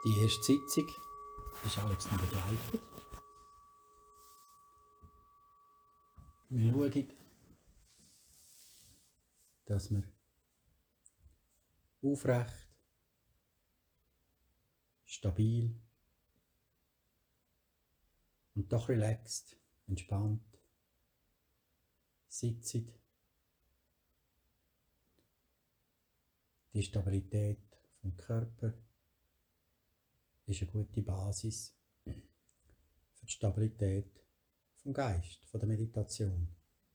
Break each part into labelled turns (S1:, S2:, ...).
S1: Die erste Sitzung ist Alex noch begleitet. Wir schauen, dass wir aufrecht, stabil und doch relaxed, entspannt sitzen. Die Stabilität vom Körper ist eine gute Basis für die Stabilität vom Geist, von der Meditation.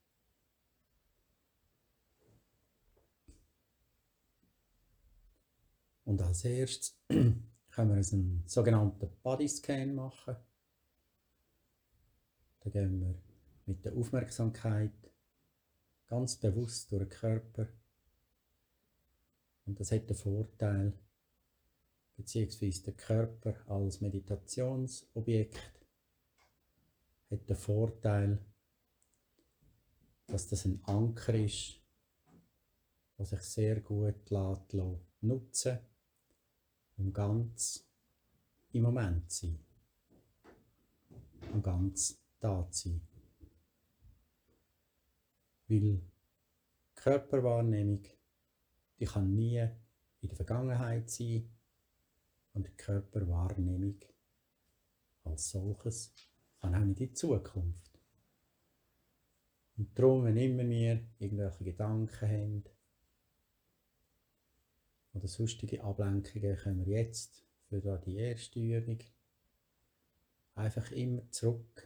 S1: Und als erstes können wir uns einen sogenannten Bodyscan machen. Da gehen wir mit der Aufmerksamkeit ganz bewusst durch den Körper. Und das hat den Vorteil, beziehungsweise der Körper als Meditationsobjekt hat den Vorteil, dass das ein Anker ist, der sich sehr gut nutzen lässt, um ganz im Moment zu sein, um ganz da zu sein. Weil die Körperwahrnehmung, die kann nie in der Vergangenheit sein und die Körperwahrnehmung als solches kann auch nicht in die Zukunft. Und darum, wenn immer wir irgendwelche Gedanken haben oder sonstige Ablenkungen, können wir jetzt für die erste Übung einfach immer zurück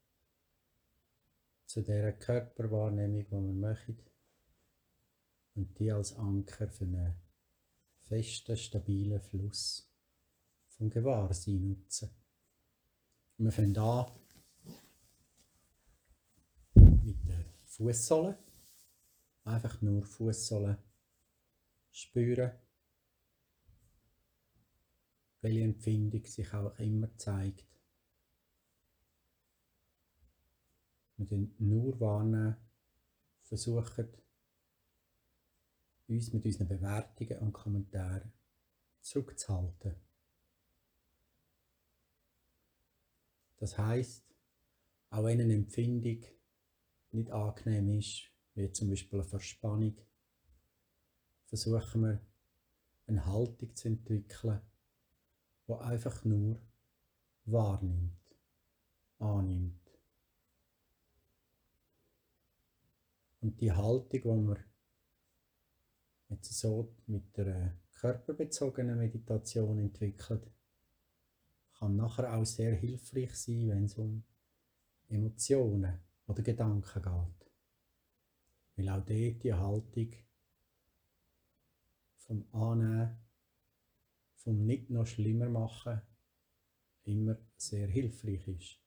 S1: zu dieser Körperwahrnehmung, die wir möchten, und die als Anker für einen festen, stabilen Fluss vom Gewahrsein nutzen. Wir fangen an mit der Fußsohle. Einfach nur Fußsohle spüren, welche Empfindung sich auch immer zeigt. Wir nur wahrnehmen, versuchen, uns mit unseren Bewertungen und Kommentaren zurückzuhalten. Das heisst, auch wenn eine Empfindung nicht angenehm ist, wie zum Beispiel eine Verspannung, versuchen wir eine Haltung zu entwickeln, die einfach nur wahrnimmt, annimmt. Und die Haltung, die wir jetzt so mit der körperbezogenen Meditation entwickelt, kann nachher auch sehr hilfreich sein, wenn es um Emotionen oder Gedanken geht. Weil auch dort die Haltung vom Annehmen, vom nicht noch schlimmer machen, immer sehr hilfreich ist.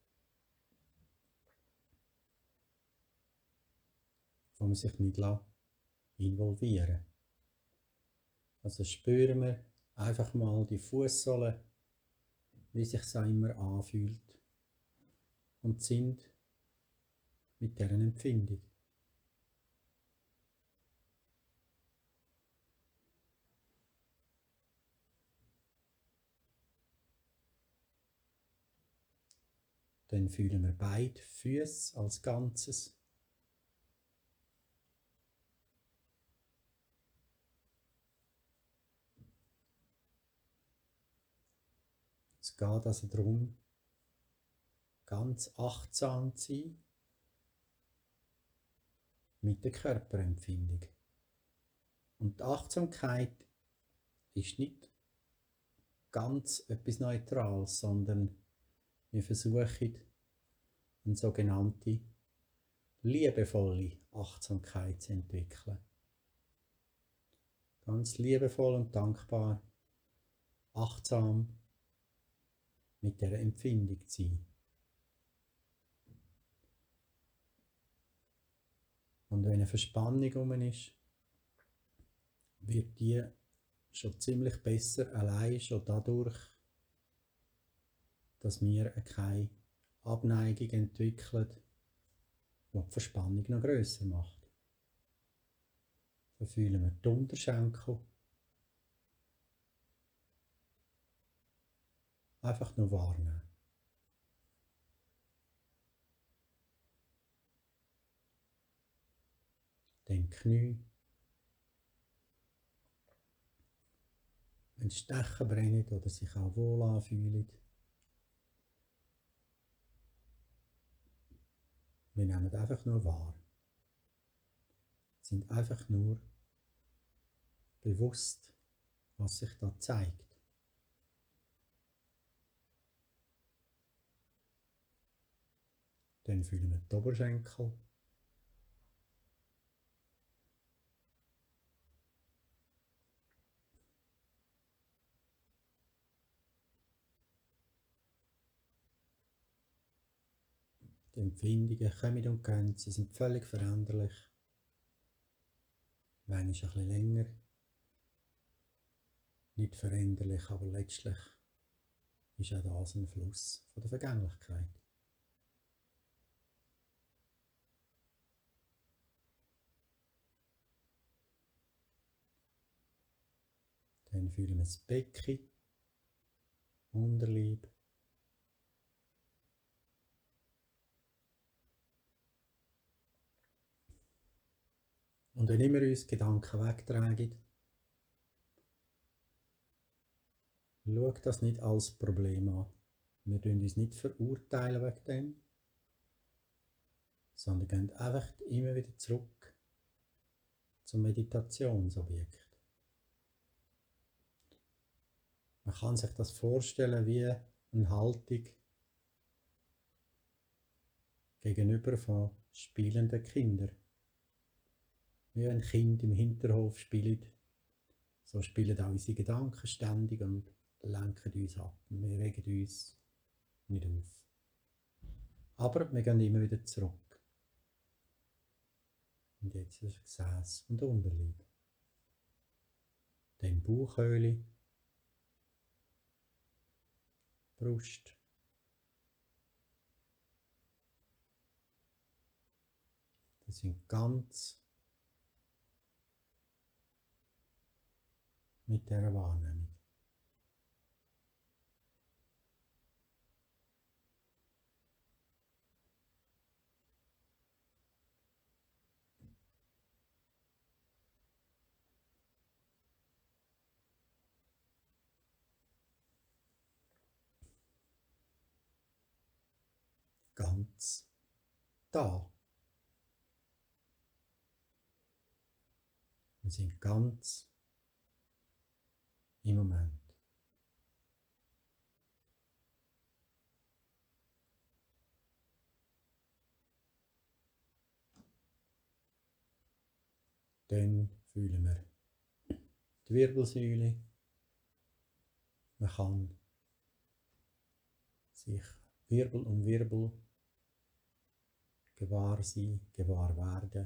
S1: Wo man sich nicht involvieren lässt. Also spüren wir einfach mal die Fußsohle, wie sich es immer anfühlt, und sind mit deren Empfindung. Dann fühlen wir beide Füße als Ganzes. Es geht also darum, ganz achtsam zu sein mit der Körperempfindung. Und die Achtsamkeit ist nicht ganz etwas Neutrales, sondern wir versuchen eine sogenannte liebevolle Achtsamkeit zu entwickeln. Ganz liebevoll und dankbar, achtsam mit der Empfindung zu sein. Und wenn eine Verspannung rum ist, wird die schon ziemlich besser, allein schon dadurch, dass wir keine Abneigung entwickeln, die die Verspannung noch grösser macht. So fühlen wir die Unterschenkel, Einfach nur wahrnehmen. Den Knie. Wenn Stechen brennen oder sich auch wohl anfühlen. Wir nehmen einfach nur wahr. Sind einfach nur bewusst, was sich da zeigt. Dann fühlen wir die Oberschenkel. Die Empfindungen kommen und gehen, sie sind völlig veränderlich. Manchmal ein bisschen länger. Nicht veränderlich, aber letztlich ist auch das ein Fluss von der Vergänglichkeit. Dann fühlen wir das Becken, Unterleib. Und wenn immer uns Gedanken wegtragen, schau das nicht als Problem an. Wir verurteilen uns nicht verurteilen wegen dem, sondern gehen einfach immer wieder zurück zum Meditationsobjekt. Man kann sich das vorstellen wie eine Haltung gegenüber von spielenden Kindern. Wie ein Kind im Hinterhof spielt, so spielen auch unsere Gedanken ständig und lenken uns ab. Wir regen uns nicht auf. Aber wir gehen immer wieder zurück. Und jetzt ist Gesäß und Unterleib. Dann Bauchhöhle, Brust. Das sind ganz mit dieser Wahrnehmung. Ganz da. Wir sind ganz im Moment. Dann fühlen wir die Wirbelsäule. Man kann sich Wirbel um Wirbel gewahr sein, gewahr werden.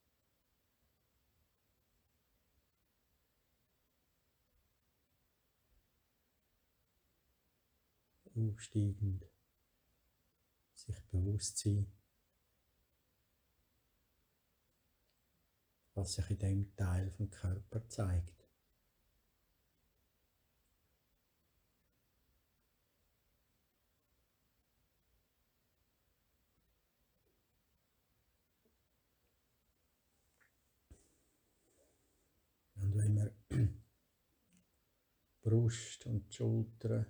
S1: Aufsteigend, sich bewusst sein, was sich in dem Teil vom Körper zeigt. Und wenn wir Brust und die Schultern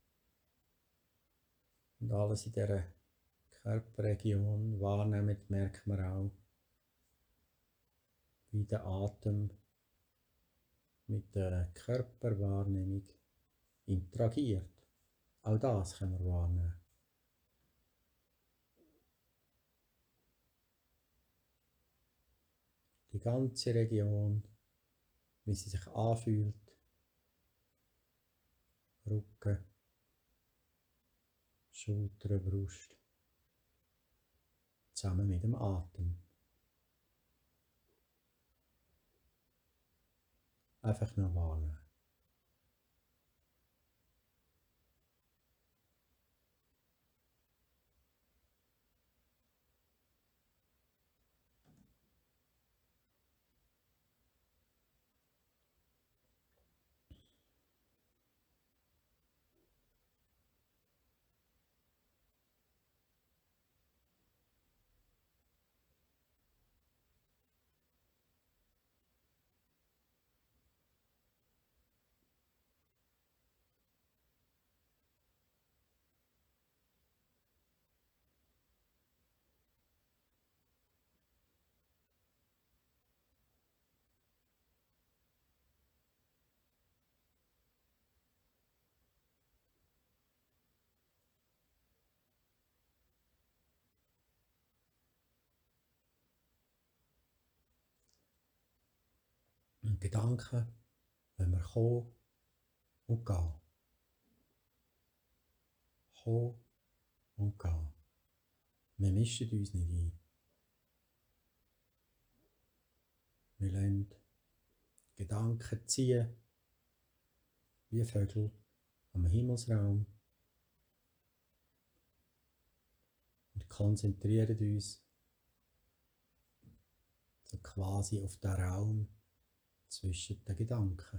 S1: und alles in dieser Körperregion wahrnehmen, merkt man auch, wie der Atem mit der Körperwahrnehmung interagiert. Auch das können wir wahrnehmen. Die ganze Region, wie sie sich anfühlt, Rücken, Schultern, Brust, zusammen mit dem Atem. Einfach nur wahrnehmen. Und Gedanken, wenn wir kommen und gehen. Kommen und gehen. Wir mischen uns nicht ein. Wir lassen Gedanken ziehen, wie Vögel am Himmelsraum und konzentrieren uns so quasi auf den Raum zwischen den Gedanken.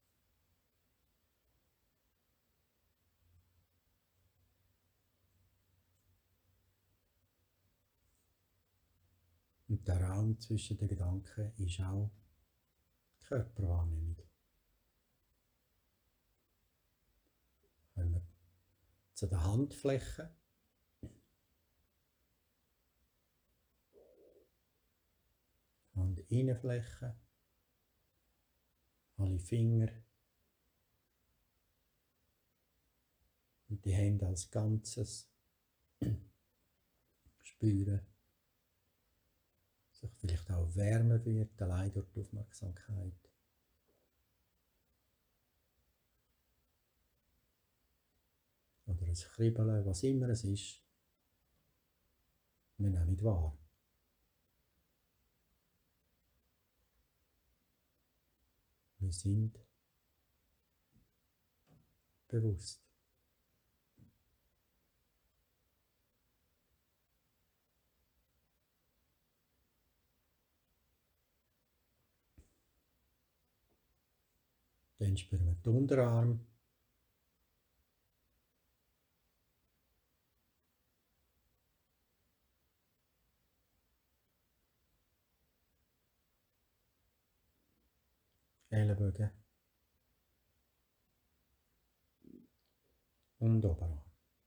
S1: Und der Raum zwischen den Gedanken ist auch die Körperwahrnehmung. Wenn wir zu den Handflächen Handinnenflächen, alle Finger und die Hände als Ganzes spüren, sich vielleicht auch wärmer wird, allein durch die Aufmerksamkeit. Oder ein Kribbeln, was immer es ist, wir nehmen wahr. Wir sind bewusst. Dann spüren wir den Unterarm. Ellenbogen und Oberarm.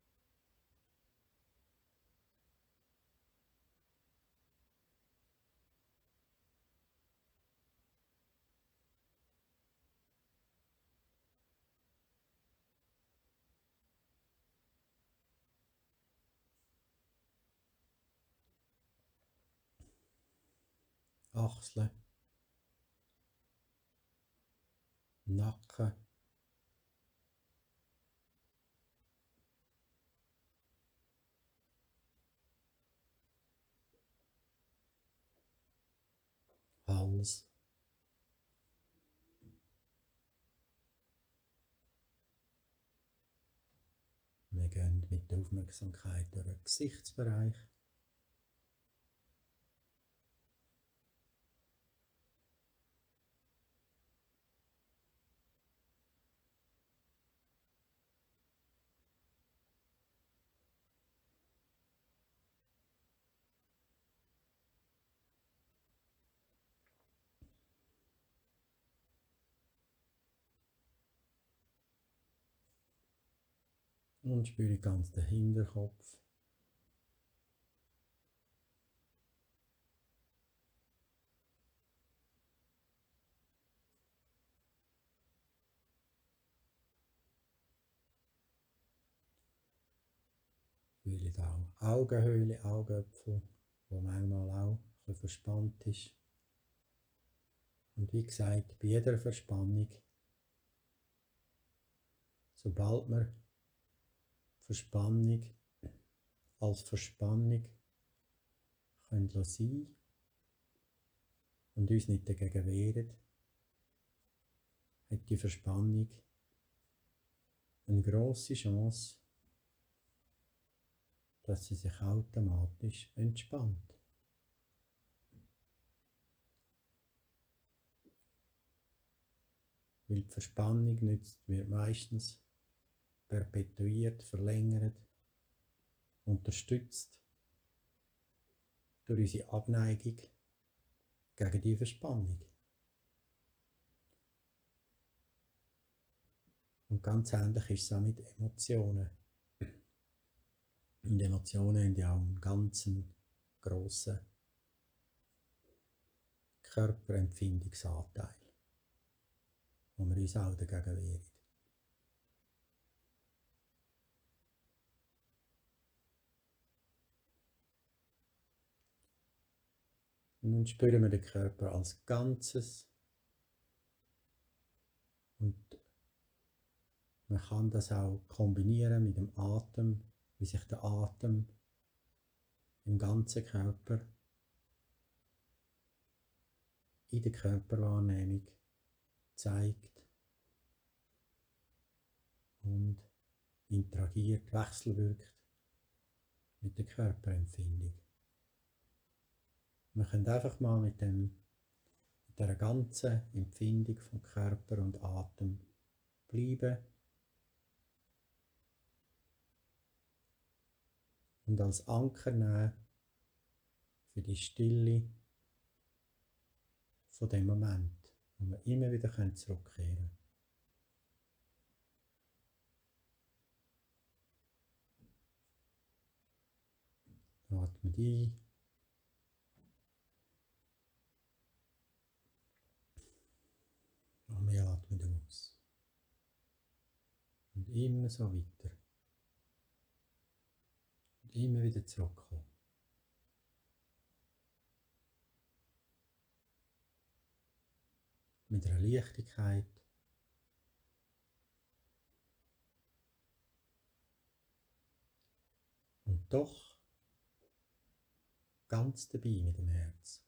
S1: Achseln, Nacken, Hals, wir gehen mit der Aufmerksamkeit durch den Gesichtsbereich. Und spüre ganz den Hinterkopf. Fühle auch Augenhöhle, Augäpfel, wo manchmal auch ein bisschen verspannt ist. Und wie gesagt, bei jeder Verspannung, sobald wir Verspannung als Verspannung können lassen und uns nicht dagegen wehren, hat die Verspannung eine grosse Chance, dass sie sich automatisch entspannt. Weil die Verspannung wird meistens perpetuiert, verlängert, unterstützt durch unsere Abneigung gegen die Verspannung. Und ganz ähnlich ist es auch mit Emotionen. Und Emotionen haben ja auch einen ganz grossen Körperempfindungsanteil, wo wir uns auch dagegen wehren. Und nun spüren wir den Körper als Ganzes Und man kann das auch kombinieren mit dem Atem, wie sich der Atem im ganzen Körper in der Körperwahrnehmung zeigt und interagiert, wechselwirkt mit der Körperempfindung. Wir können einfach mal mit dieser ganzen Empfindung von Körper und Atem bleiben und als Anker nehmen für die Stille von dem Moment, wo wir immer wieder zurückkehren können. Atmen ein. Und wir atmen aus. Und immer so weiter. Und immer wieder zurückkommen. Mit einer Leichtigkeit. Und doch ganz dabei mit dem Herz.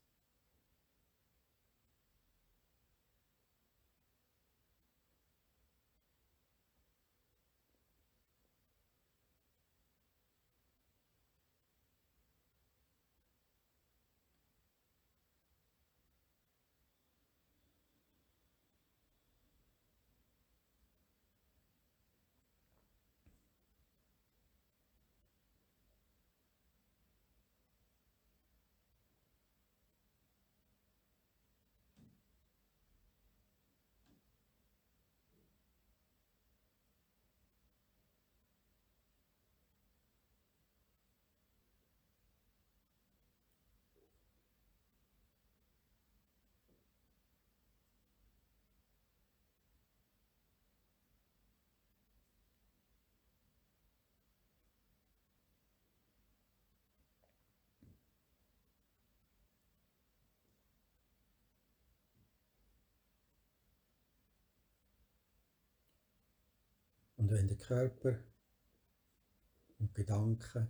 S1: Und wenn der Körper und Gedanken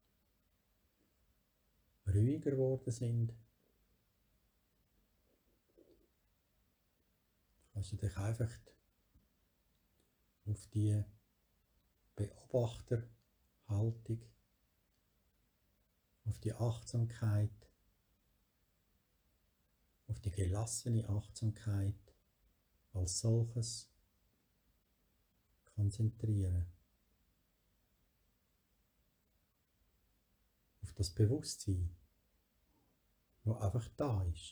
S1: ruhiger geworden sind, kannst du dich einfach auf die Beobachterhaltung, auf die Achtsamkeit, auf die gelassene Achtsamkeit als solches konzentrieren. Auf das Bewusstsein, das einfach da ist.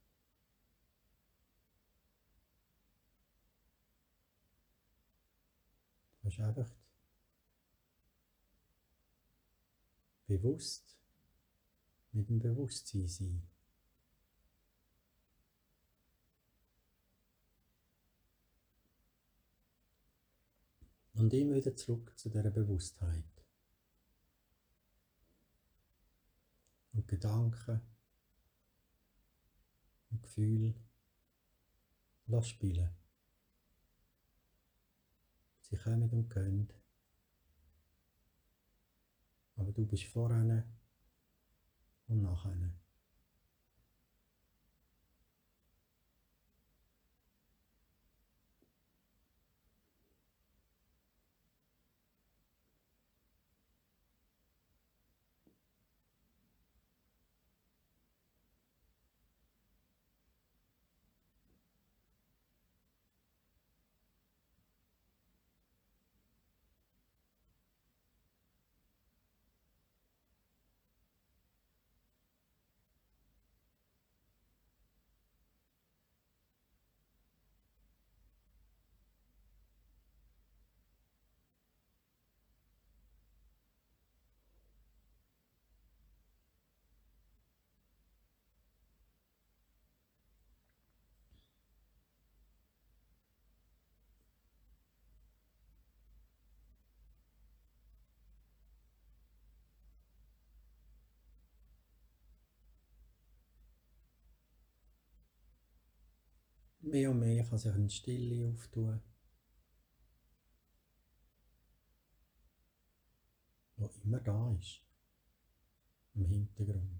S1: Du kannst einfach bewusst mit dem Bewusstsein sein. Und immer wieder zurück zu dieser Bewusstheit. Und Gedanken und Gefühle lass spielen. Sie kommen und gehen. Aber du bist voran und nachher. Mehr und mehr kann sich eine Stille auftun, die immer da ist, im Hintergrund.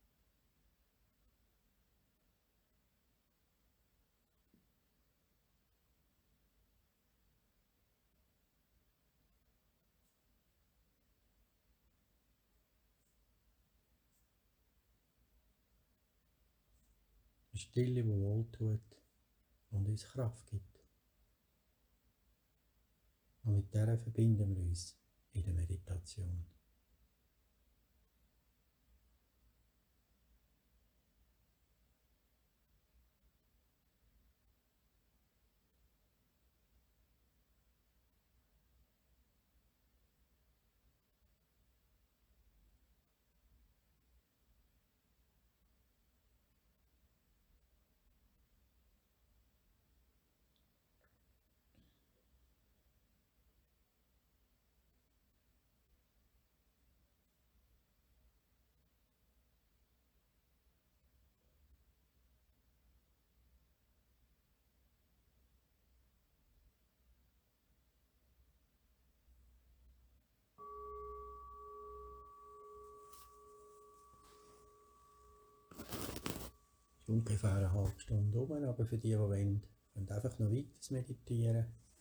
S1: Eine Stille, die wohltut und uns Kraft gibt. Und mit der verbinden wir uns in der Meditation. Ungefähr eine halbe Stunde rum, aber für die wollen, können einfach noch weiter meditieren.